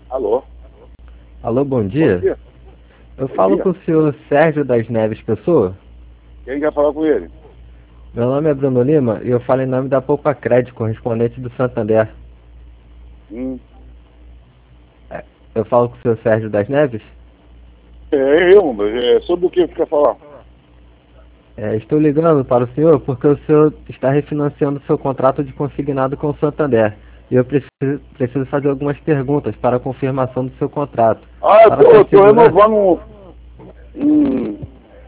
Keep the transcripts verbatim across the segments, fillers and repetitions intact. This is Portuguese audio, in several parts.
Alô? Alô, bom Bom dia. dia. Eu Bom falo dia. com o senhor Sérgio das Neves Pessoa. Quem quer falar com ele? Meu nome é Bruno Lima e eu falo em nome da Poupa Crédito, correspondente do Santander. Hum. Eu falo com o senhor Sérgio das Neves. É eu, mas é sobre o que você quer falar? É, estou ligando para o senhor porque o senhor está refinanciando seu contrato de consignado com o Santander. E eu preciso, preciso fazer algumas perguntas para a confirmação do seu contrato. Ah, eu Para tô, sua eu tô segurança, renovando um... um...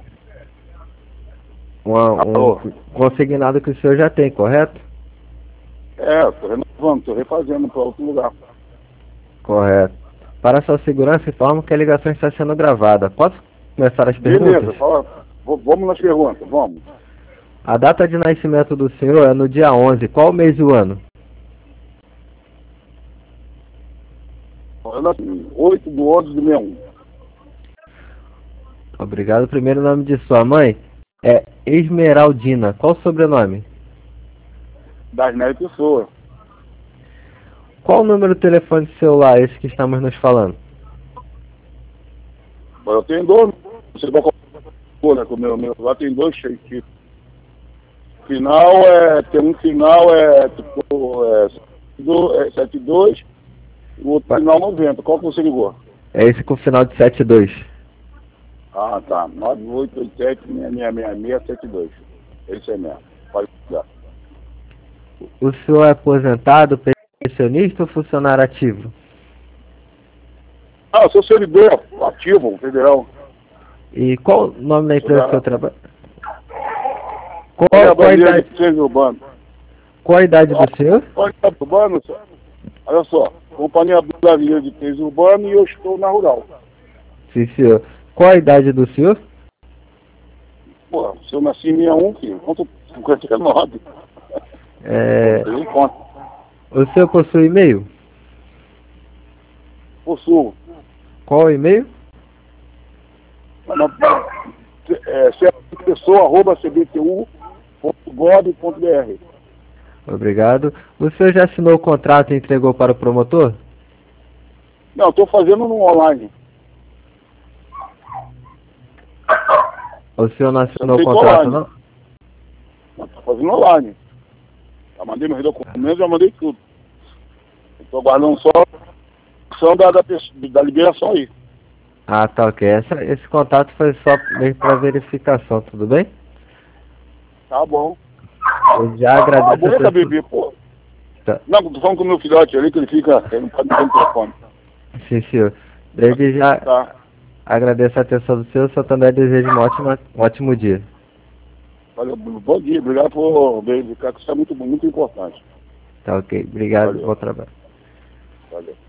uma- um Alô? consignado que o senhor já tem, correto? É, eu tô renovando, tô refazendo para outro lugar. Correto. Para sua segurança, informo que a ligação está sendo gravada. Posso começar as perguntas? Beleza, fala. V- vamos nas perguntas, vamos. A data de nascimento do senhor é no dia onze. Qual mês e o ano? Olha assim, oito do onze do meu um. Obrigado. O primeiro nome de sua mãe é Esmeraldina. Qual o sobrenome? Das nove pessoas. Qual o número do telefone celular, esse que estamos nos falando? Eu tenho dois, você vai colocar, né, com o meu, meu, lá tem dois tipos. Final é, tem um final é, tipo, é, do- é setenta e dois, o outro Pa- final noventa. Qual que você ligou? É esse com final de setenta e dois. Ah, tá. nove oito oito sete, seis seis seis seis, sete dois. Esse é mesmo. Pode ligar. O senhor é aposentado, pensionista ou funcionário ativo? Ah, eu sou servidor ativo, federal. E qual o nome da Sou empresa que o senhor da trabalha? Companhia Qual, qual, a Brasileira idade, de Trânsito Urbano. qual a idade Ó, do senhor? Companhia Urbano, só- olha só. Companhia Brasileira de Trânsito Urbano e eu estou na Rural. Sim, senhor. Qual a idade do senhor? Pô, se eu nasci em sessenta e um, filho, quanto cinquenta e nove? É, Eu não conto. o senhor possui e-mail? Possuo. Qual o e-mail? Mas não- É, pessoa, arroba, c b t u ponto gov ponto b r. Obrigado. O senhor já assinou o contrato e entregou para o promotor? Não, estou fazendo no online. O senhor não Sendo assinou o feito contrato, online. não? Estou fazendo online. Já mandei meus documentos, já mandei tudo. Estou aguardando só a ação da, da, pessoa- da liberação aí. Ah, tá ok. Essa, esse contato foi só mesmo para verificação, tudo bem? Tá bom. Eu já Ah, agradeço a aguenta, atenção. bebê, pô. Tá. Não, tô falando com o meu filhote ali, que ele fica, ele não pode ter no telefone. Sim, senhor. Desde já Tá. agradeço a atenção do senhor, só também desejo um ótimo, um ótimo dia. Valeu, bom dia. Obrigado por verificar que isso é muito, muito importante. Tá ok. Obrigado, Valeu. bom trabalho. Valeu.